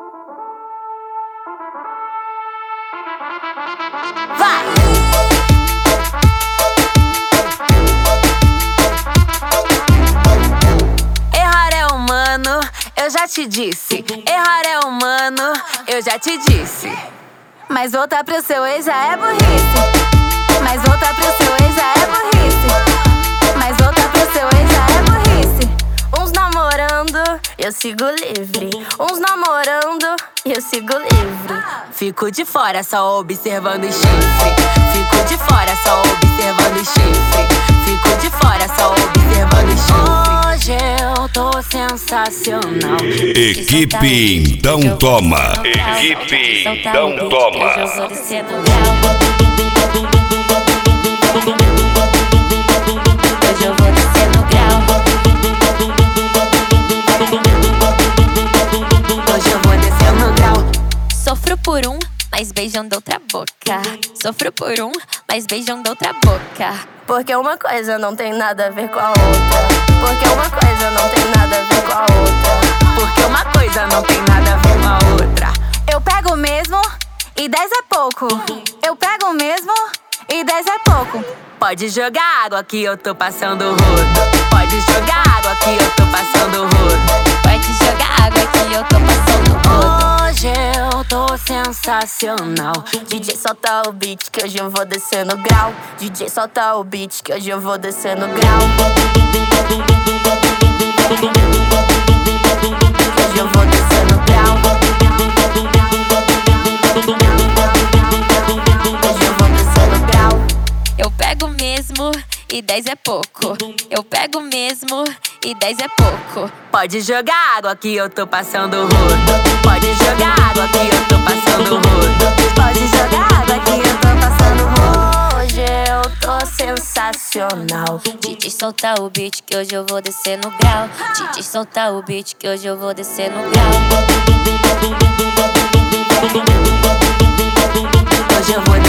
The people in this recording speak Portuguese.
Vai! Errar é humano, eu já te disse. Errar é humano, eu já te disse. Mas voltar pro seu ex já é burrice. Mas voltar pro seu ex já é burrice. Mas voltar pro seu ex já é burrice. Uns namorando, eu sigo livre. Uns namorando, eu sigo livre. Fico de fora só observando o chifre. Fico de fora só observando o chifre. Fico de fora só observando o chifre. Hoje eu tô sensacional. Equipe Então Toma. Equipe Então Toma. Hoje eu vou descer no grau. Hoje eu vou descer no grau. Hoje eu vou descer no grau. Sofro por um, mas beijam da outra boca. Sofro por um, mas beijam da outra boca. Porque uma coisa não tem nada a ver com a outra. Porque uma coisa não tem nada a ver com a outra. Porque uma coisa não tem nada a ver com a outra. Eu pego mesmo e 10 é pouco. Eu pego mesmo e 10 é pouco. Pode jogar água que eu tô passando o rodo. Pode jogar água que eu tô passando o rodo. Pode jogar água que eu tô passando o rodo. Hoje eu tô sensacional. DJ solta o beat que hoje eu vou descer no grau. DJ solta o beat que hoje eu vou descer no grau. Hoje eu vou descer no grau. Hoje eu vou descer no grau. Eu pego mesmo e 10 é pouco. Eu pego mesmo e 10 é pouco. Pode jogar água que eu tô passando o rodo. Pode jogar água que eu tô passando o rodo. Pode jogar água que eu tô passando o rodo. Hoje eu tô sensacional. DJ solta o beat que hoje eu vou descer no grau. DJ solta o beat que hoje eu vou descer no grau. Hoje eu vou